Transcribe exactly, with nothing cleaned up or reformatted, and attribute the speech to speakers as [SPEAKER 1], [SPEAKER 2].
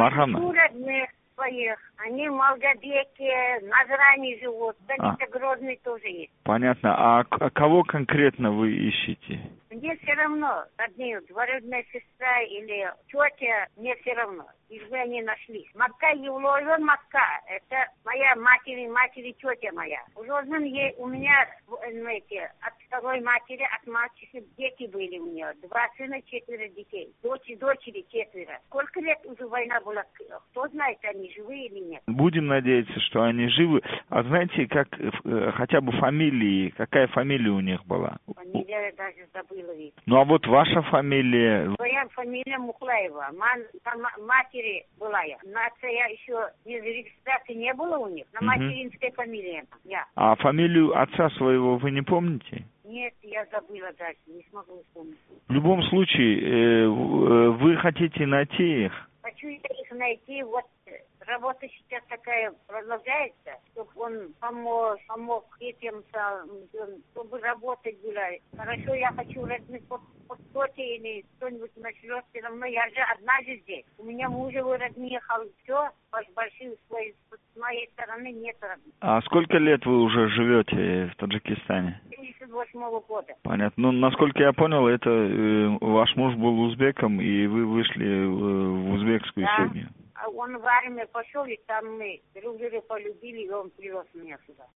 [SPEAKER 1] Мархамна.
[SPEAKER 2] У родных своих. Они в Малгобеке, Назрани живут. Да,
[SPEAKER 1] А.
[SPEAKER 2] где-то Грозный тоже есть.
[SPEAKER 1] Понятно. А к- а кого конкретно вы ищете?
[SPEAKER 2] Мне все равно, родные, двоюродная сестра или тетя, мне все равно. Лишь бы они нашлись. Макка Евлоевен Макка. Это моя матери, матери тетя моя. Ужозен ей у меня, ну, эти, от второй матери, от матери дети были у нее. Два сына, четверо детей. Дочь, дочери четверо. Сколько лет уже война была? Кто знает, они живые или нет?
[SPEAKER 1] Будем надеяться, что они живы. А знаете, как э, хотя бы фамилии, какая фамилия у них была?
[SPEAKER 2] Фамилия я даже забыла ведь.
[SPEAKER 1] Ну а вот ваша фамилия?
[SPEAKER 2] Моя фамилия Мухлаева. Ман, на ма- матери была я. На отца я еще не регистрации не было у них. На
[SPEAKER 1] Мгм.
[SPEAKER 2] материнской фамилии я.
[SPEAKER 1] А фамилию отца своего вы не помните?
[SPEAKER 2] Нет, я забыла даже, не смогу вспомнить.
[SPEAKER 1] В любом случае, э, в- э, вы хотите найти их?
[SPEAKER 2] Хочу я их найти, вот э, работа сейчас такая продолжается, чтобы он помог, помог детям, со- чтобы работать было. Хорошо, я хочу родных под, под кто-то или кто-нибудь нашлет, все равно я же одна же здесь. У меня мужевый родные, все, большие свои, с моей стороны нет родных.
[SPEAKER 1] А сколько лет вы уже живете в Таджикистане?
[SPEAKER 2] семьдесят восьмого года.
[SPEAKER 1] Понятно. Ну, насколько я понял, это э, ваш муж был узбеком, и вы вышли э, в узбекскую
[SPEAKER 2] Да.
[SPEAKER 1] семью.
[SPEAKER 2] А он в армию пошел, и там мы друг друга полюбили, и он привез меня сюда.